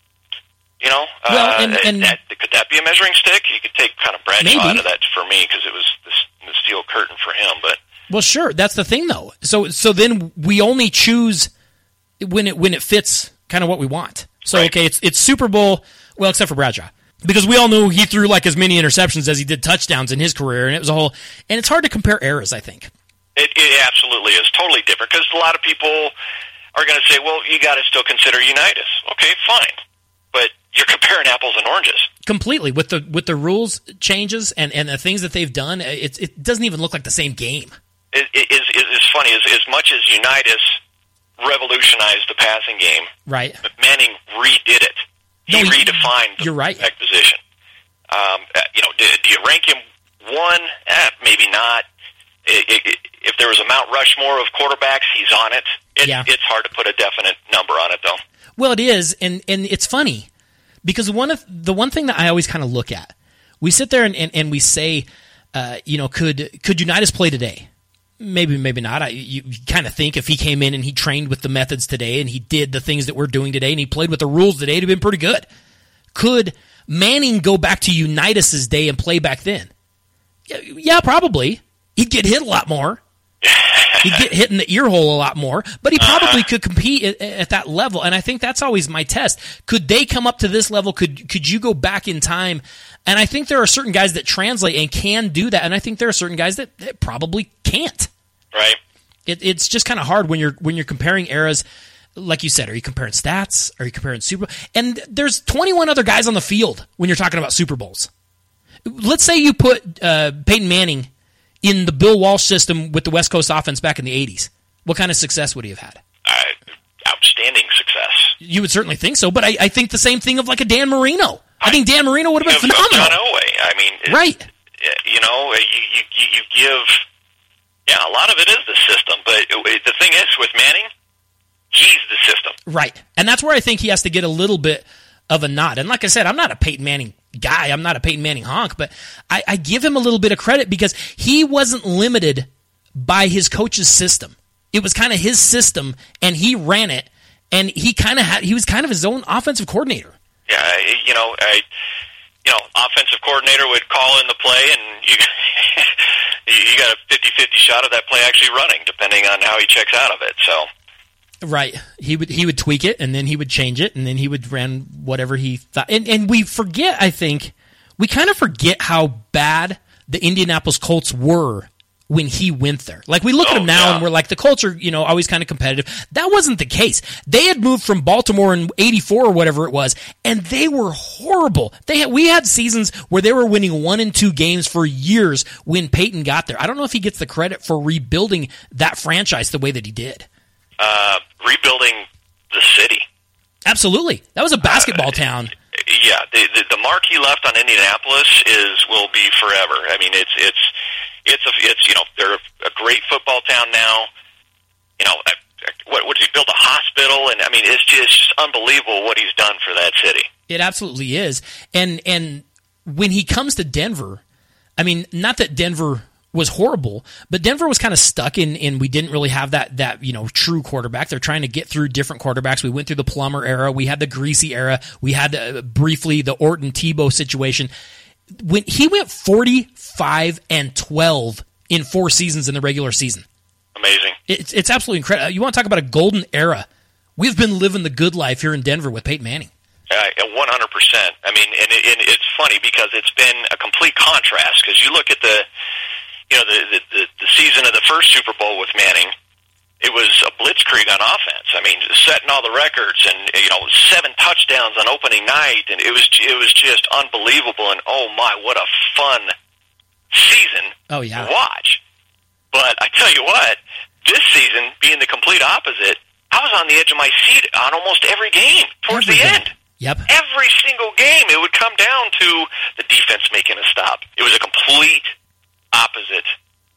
you know, Well, uh, and- and- that, could that be a measuring stick? You could take kind of Bradshaw Maybe. out of that for me because it was the, the steel curtain for him. But Well, sure. That's the thing, though. So so then we only choose when it when it fits kind of what we want. So, Right. okay, it's it's Super Bowl, well, except for Bradshaw. Because we all knew he threw like as many interceptions as he did touchdowns in his career, and it was a whole... And it's hard to compare eras, I think. it, it absolutely is totally different because a lot of people are going to say, well, you got to still consider Unitas. Okay, fine. But you're comparing apples and oranges. Completely. With the with the rules changes and, and the things that they've done, it, it doesn't even look like the same game. It, it is it's funny, as, as much as Unitas revolutionized the passing game, Right. Manning redid it. He No, he- redefined the you're right. quarterback position. Um, uh, you know, do, do you rank him one? Eh, maybe not. It, it, it, if there was a Mount Rushmore of quarterbacks, he's on it. it. Yeah. It's hard to put a definite number on it, though. Well, it is, and, and it's funny because one of the one thing that I always kind of look at, we sit there and, and, and we say, uh, you know, could could Unitas play today? Maybe, maybe not. I, you you kind of think if he came in and he trained with the methods today and he did the things that we're doing today and he played with the rules today, it'd have been pretty good. Could Manning go back to Unitas's day and play back then? Yeah, yeah, probably. He'd get hit a lot more. He'd get hit in the ear hole a lot more, but he probably could compete at, at that level. And I think that's always my test. Could they come up to this level? Could could you go back in time? And I think there are certain guys that translate and can do that. And I think there are certain guys that, that probably can't. Right. It, it's just kind of hard when you're when you're comparing eras. Like you said, are you comparing stats? Are you comparing Super Bowl? And there's twenty-one other guys on the field when you're talking about Super Bowls. Let's say you put uh, Peyton Manning in the Bill Walsh system with the West Coast offense back in the eighties. What kind of success would he have had? Uh, outstanding success. You would certainly think so, but I, I think the same thing of like a Dan Marino. I think Dan Marino would have been Of- of phenomenal. John Elway. I mean, it- Right. you know, you, you, you you give, yeah, a lot of it is the system, but it, the thing is with Manning, he's the system. Right. And that's where I think he has to get a little bit of a nod. And like I said, I'm not a Peyton Manning guy. I'm not a Peyton Manning honk, but I, I give him a little bit of credit because he wasn't limited by his coach's system. It was kind of his system, and he ran it, and he kind of had, he was kind of his own offensive coordinator. Yeah, you know, I, you know, offensive coordinator would call in the play, and you you got a fifty-fifty shot of that play actually running, depending on how he checks out of it. So, Right. He would he would tweak it, and then he would change it, and then he would run whatever he thought. And and we forget, I think, we kind of forget how bad the Indianapolis Colts were when he went there. Like, we look at Oh, them now, yeah. and we're like, the Colts are, you know, always kind of competitive. That wasn't the case. They had moved from Baltimore in eighty-four or whatever it was, and they were horrible. They had, we had seasons where they were winning one and two games for years when Peyton got there. I don't know if he gets the credit for rebuilding that franchise the way that he did. uh, rebuilding the city. Absolutely. That was a basketball Uh, town. yeah, the, the the mark he left on Indianapolis is will be forever. I mean, it's it's it's a, it's you know they're a great football town now. You know, what would he build a hospital? And I mean, it's just, it's just unbelievable what he's done for that city. It absolutely is. And and when he comes to Denver, I mean, not that Denver was horrible, but Denver was kind of stuck in, in we didn't really have that, that, you know, true quarterback. They're trying to get through different quarterbacks. We went through the Plummer era. We had the Greasy era. We had uh, briefly the Orton Tebow situation. When he went forty-five and twelve in four seasons in the regular season. Amazing. It's, it's absolutely incredible. You want to talk about a golden era. We've been living the good life here in Denver with Peyton Manning. Uh, one hundred percent. I mean, and, it, and it's funny because it's been a complete contrast because you look at the, you know, the, the, the season of the first Super Bowl with Manning, it was a blitzkrieg on offense. I mean, setting all the records and, you know, seven touchdowns on opening night, and it was it was just unbelievable. And oh my, what a fun season oh, yeah. to watch. But I tell you what, this season being the complete opposite, I was on the edge of my seat on almost every game towards every the game. end. Yep. Every single game, it would come down to the defense making a stop. It was a complete opposite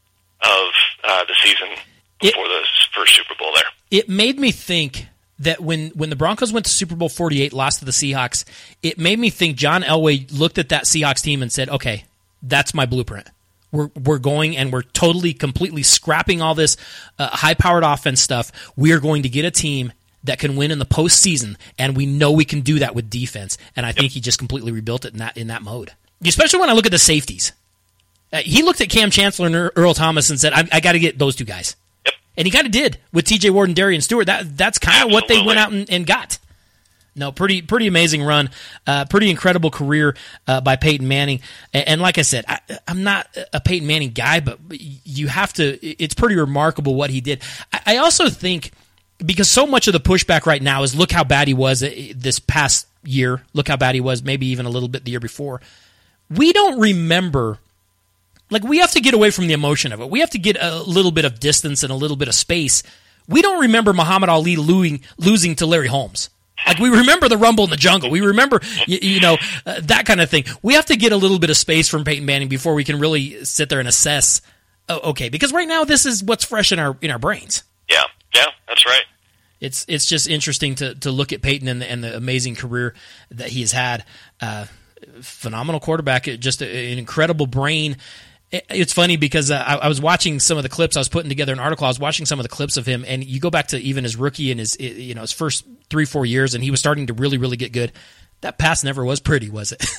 of uh, the season before it, the first Super Bowl there. It made me think that when, when the Broncos went to Super Bowl forty-eight, lost to the Seahawks, it made me think John Elway looked at that Seahawks team and said, okay, that's my blueprint. We're we're going and we're totally, completely scrapping all this uh, high-powered offense stuff. We are going to get a team that can win in the postseason, and we know we can do that with defense. And I yep. think he just completely rebuilt it in that in that mode. Especially when I look at the safeties. Uh, he looked at Cam Chancellor and Earl Thomas and said, I, I got to get those two guys. Yep. And he kind of did with T J Ward and Darian Stewart. That That's kind of what they went out and, and got. No, pretty pretty amazing run, uh, pretty incredible career uh, by Peyton Manning. And, and like I said, I, I'm not a Peyton Manning guy, but you have to. It's pretty remarkable what he did. I, I also think because so much of the pushback right now is look how bad he was this past year, look how bad he was, maybe even a little bit the year before. We don't remember. Like we have to get away from the emotion of it. We have to get a little bit of distance and a little bit of space. We don't remember Muhammad Ali losing, losing to Larry Holmes. Like, we remember the Rumble in the Jungle. We remember, you, you know, uh, that kind of thing. We have to get a little bit of space from Peyton Manning before we can really sit there and assess, oh, okay, because right now this is what's fresh in our in our brains. Yeah, yeah, that's right. It's it's just interesting to, to look at Peyton and the, and the amazing career that he has had. Uh, phenomenal quarterback, just a, an incredible brain. It's funny because uh, I, I was watching some of the clips. I was putting together an article. I was watching some of the clips of him, and you go back to even his rookie and his you know his first three four years, and he was starting to really really get good. That pass never was pretty, was it?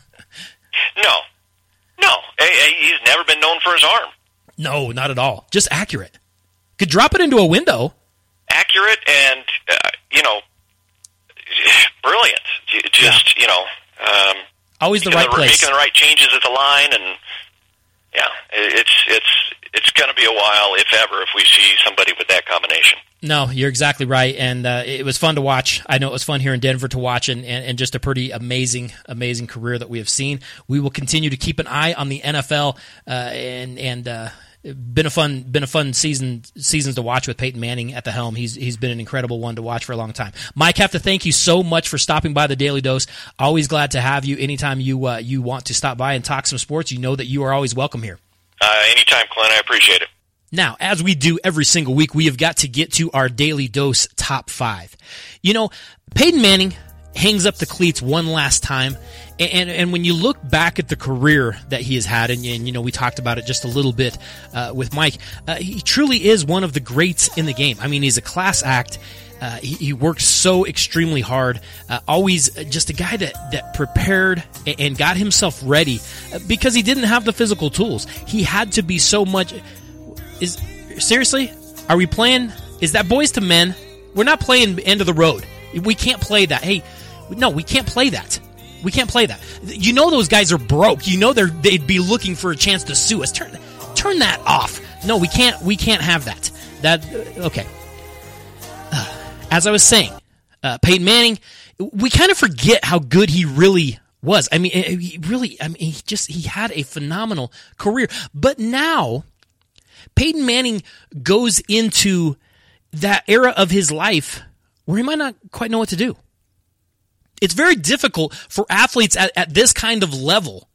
no, no. He's never been known for his arm. No, not at all. Just accurate. Could drop it into a window. Accurate and uh, you know brilliant. Just yeah. you know um, always the right the, place, making the right changes at the line and. Yeah, it's it's it's going to be a while, if ever, if we see somebody with that combination. No, you're exactly right, and uh, it was fun to watch. I know it was fun here in Denver to watch, and, and, and just a pretty amazing, amazing career that we have seen. We will continue to keep an eye on the N F L, uh, and and uh, been a fun been a fun season seasons to watch with Peyton Manning at the helm. He's he's been an incredible one to watch for a long time. Mike, have to thank you so much for stopping by the Daily Dose. Always glad to have you. Anytime you uh, you want to stop by and talk some sports, you know that you are always welcome here. Uh, anytime, Clint. I appreciate it. Now, as we do every single week, we have got to get to our Daily Dose top five. You know, Peyton Manning hangs up the cleats one last time, and and, and when you look back at the career that he has had, and, and you know, we talked about it just a little bit uh, with Mike, uh, he truly is one of the greats in the game. I mean, he's a class act. Uh, he, he worked so extremely hard, uh, always just a guy that, that prepared and, and got himself ready uh, because he didn't have the physical tools. He had to be so much... Is seriously? Are we playing... Is that Boys to Men? We're not playing End of the Road. We can't play that. Hey, no, we can't play that. We can't play that. You know those guys are broke. You know they're, they'd be looking for a chance to sue us. Turn, turn that off. No, we can't. We can't have that. That okay. Uh, As I was saying, uh, Peyton Manning, we kind of forget how good he really was. I mean, he really, I mean, he just, he had a phenomenal career. But now, Peyton Manning goes into that era of his life where he might not quite know what to do. It's very difficult for athletes at, at this kind of level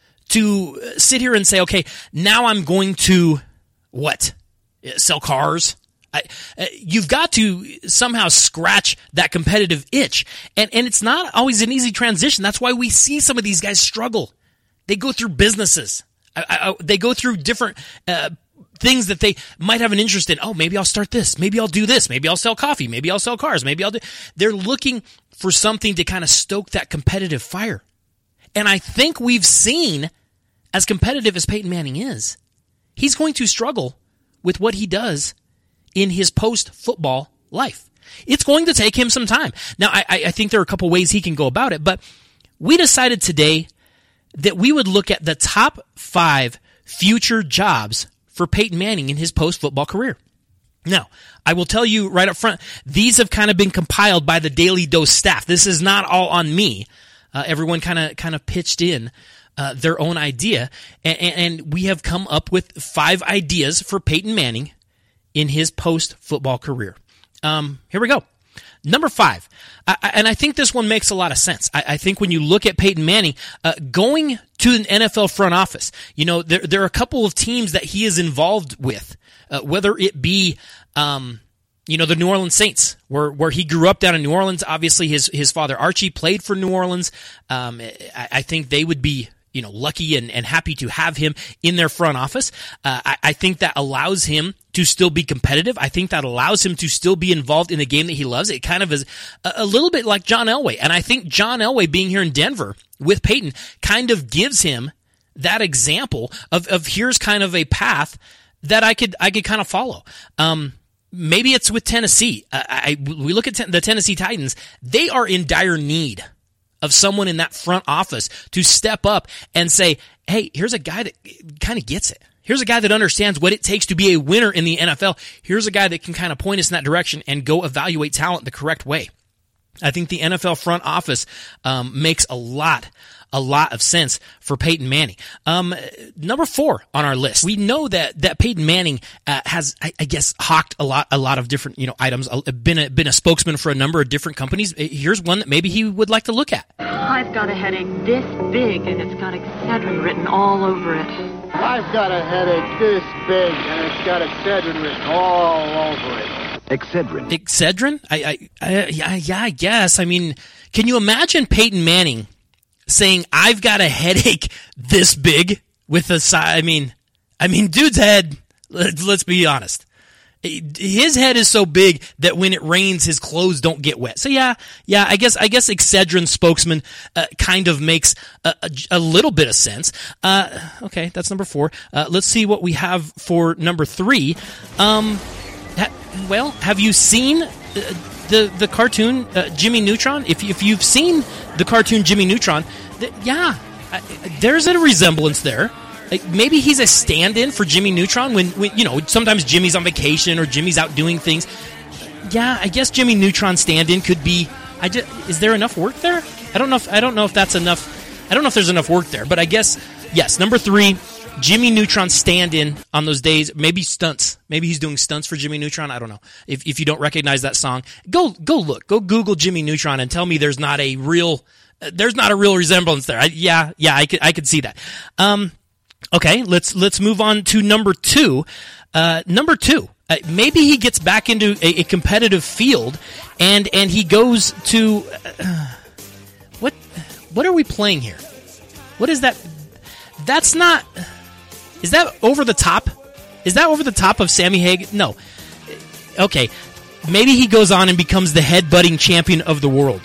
to sit here and say, okay, now I'm going to, what, sell cars? I, uh, you've got to somehow scratch that competitive itch. And, and it's not always an easy transition. That's why we see some of these guys struggle. They go through businesses. I, I, they go through different uh, things that they might have an interest in. Oh, maybe I'll start this. Maybe I'll do this. Maybe I'll sell coffee. Maybe I'll sell cars. Maybe I'll do. They're looking for something to kind of stoke that competitive fire. And I think we've seen, as competitive as Peyton Manning is, he's going to struggle with what he does in his post-football life. It's going to take him some time. Now, I, I think there are a couple ways he can go about it, but we decided today that we would look at the top five future jobs for Peyton Manning in his post-football career. Now, I will tell you right up front, these have kind of been compiled by the Daily Dose staff. This is not all on me. Uh, everyone kind of kind of pitched in uh, their own idea, and, and we have come up with five ideas for Peyton Manning in his post-football career. Um, here we go. Number five, I, and I think this one makes a lot of sense. I, I think when you look at Peyton Manning, uh, going to an N F L front office, you know, there, there are a couple of teams that he is involved with, uh, whether it be, um, you know, the New Orleans Saints, where, where he grew up down in New Orleans. Obviously, his, his father Archie played for New Orleans. Um, I, I think they would be, you know, lucky and, and happy to have him in their front office. Uh, I, I think that allows him to still be competitive. I think that allows him to still be involved in the game that he loves. It kind of is a, a little bit like John Elway. And I think John Elway being here in Denver with Peyton kind of gives him that example of, of here's kind of a path that I could, I could kind of follow. Um, maybe it's with Tennessee. I, I we look at ten, the Tennessee Titans. They are in dire need of someone in that front office to step up and say, hey, here's a guy that kind of gets it. Here's a guy that understands what it takes to be a winner in the N F L. Here's a guy that can kind of point us in that direction and go evaluate talent the correct way. I think the N F L front office um, makes a lot, a lot of sense for Peyton Manning. Um, number four on our list, we know that that Peyton Manning uh, has, I, I guess, hawked a lot, a lot of different, you know, items. Been a, been a spokesman for a number of different companies. Here's one that maybe he would like to look at. I've got a headache this big, and it's got Excedrin written all over it. I've got a headache this big, and it's got Excedrin written all over it. Excedrin. Excedrin? I, I, I, yeah, yeah, I guess. I mean, can you imagine Peyton Manning saying, "I've got a headache this big"? With a side, I mean, I mean, dude's head. Let's, let's be honest. His head is so big that when it rains, his clothes don't get wet. So yeah, yeah, I guess I guess Excedrin spokesman uh, kind of makes a, a, a little bit of sense. Uh, okay, that's number four. Uh, let's see what we have for number three. Um, ha- well, have you seen uh, the the cartoon uh, Jimmy Neutron? If if you've seen the cartoon Jimmy Neutron, th- yeah, I, there's a resemblance there. Like maybe he's a stand-in for Jimmy Neutron when, when, you know, sometimes Jimmy's on vacation or Jimmy's out doing things. Yeah, I guess Jimmy Neutron stand-in could be. I just, is there enough work there? I don't know. If, I don't know if that's enough. I don't know if there's enough work there. But I guess yes. Number three, Jimmy Neutron stand-in on those days. Maybe stunts. Maybe he's doing stunts for Jimmy Neutron. I don't know. If if you don't recognize that song, go go look. Go Google Jimmy Neutron and tell me there's not a real. Uh, there's not a real resemblance there. I, yeah, yeah. I could I could see that. Um. Okay, let's let's move on to number two. Uh, number two, uh, maybe he gets back into a, a competitive field, and and he goes to uh, what? What are we playing here? What is that? That's not. Is that over the top? Is that over the top of Sammy Hagar? No. Okay, maybe he goes on and becomes the headbutting champion of the world.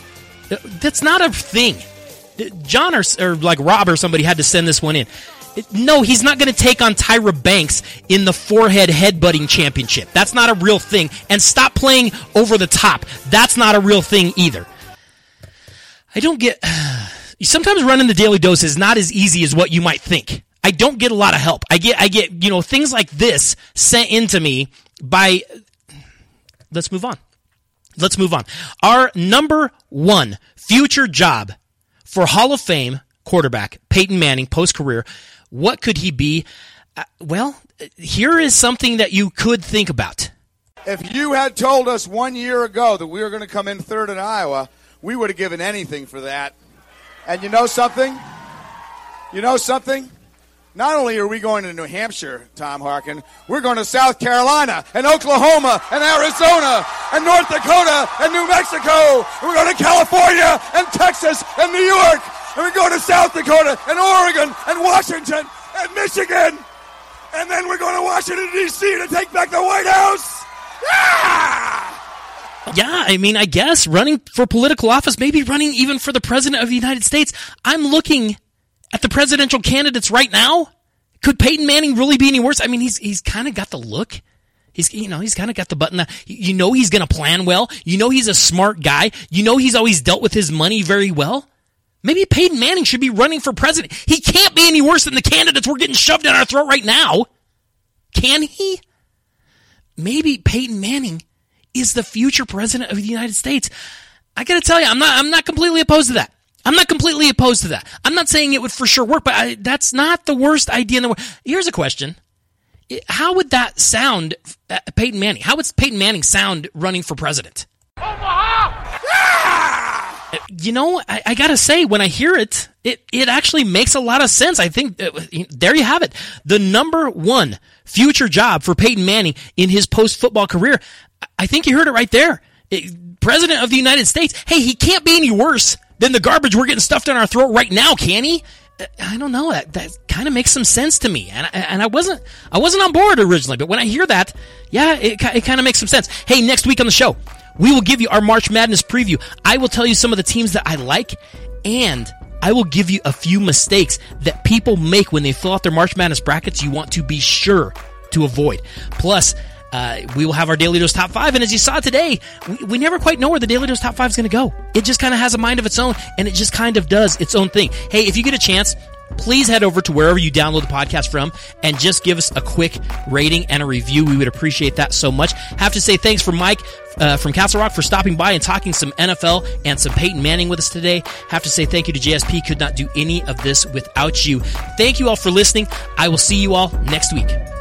That's not a thing. John or, or like Rob or somebody had to send this one in. No, he's not going to take on Tyra Banks in the forehead headbutting championship. That's not a real thing. And stop playing over the top. That's not a real thing either. I don't get... Sometimes running the Daily Dose is not as easy as what you might think. I don't get a lot of help. I get, I get, you know, things like this sent into me by... Let's move on. Let's move on. Our number one future job for Hall of Fame quarterback Peyton Manning post-career, what could he be? Uh, well, here is something that you could think about. If you had told us one year ago that we were going to come in third in Iowa, We would have given anything for that. And you know something? You know something? Not only are we going to New Hampshire, Tom Harkin, we're going to South Carolina and Oklahoma and Arizona and North Dakota and New Mexico. And we're going to California and Texas and New York. And we're going to South Dakota and Oregon and Washington and Michigan. And then we're going to Washington, D C to take back the White House. Yeah! Yeah, I mean, I guess running for political office, maybe running even for the president of the United States. I'm looking at the presidential candidates right now. Could Peyton Manning really be any worse? I mean, he's he's kind of got the look. He's you know he's kind of got the button. That, you know he's going to plan well. You know he's a smart guy. You know he's always dealt with his money very well. Maybe Peyton Manning should be running for president. He can't be any worse than the candidates we're getting shoved down our throat right now. Can he? Maybe Peyton Manning is the future president of the United States. I got to tell you, I'm not I'm not completely opposed to that. I'm not completely opposed to that. I'm not saying it would for sure work, but I, that's not the worst idea in the world. Here's a question. How would that sound, uh, Peyton Manning? How would Peyton Manning sound running for president? Omaha! Ah! You know, I, I got to say, when I hear it, it, it actually makes a lot of sense. I think, uh, there you have it. The number one future job for Peyton Manning in his post-football career, I think you heard it right there. It, President of the United States. Hey, he can't be any worse than the garbage we're getting stuffed in our throat right now, can he? I don't know. That that kind of makes some sense to me, and I, and I wasn't I wasn't on board originally, but when I hear that, yeah, it it kind of makes some sense. Hey, next week on the show, we will give you our March Madness preview. I will tell you some of the teams that I like, and I will give you a few mistakes that people make when they fill out their March Madness brackets. You want to be sure to avoid. Plus, Uh, we will have our Daily Dose Top five, and as you saw today, we, we never quite know where the Daily Dose Top five is going to go. It just kind of has a mind of its own, and it just kind of does its own thing. Hey, if you get a chance, please head over to wherever you download the podcast from and just give us a quick rating and a review. We would appreciate that so much. Have to say thanks for Mike uh, from Castle Rock for stopping by and talking some N F L and some Peyton Manning with us today. Have to say thank you to J S P. Could not do any of this without you. Thank you all for listening. I will see you all next week.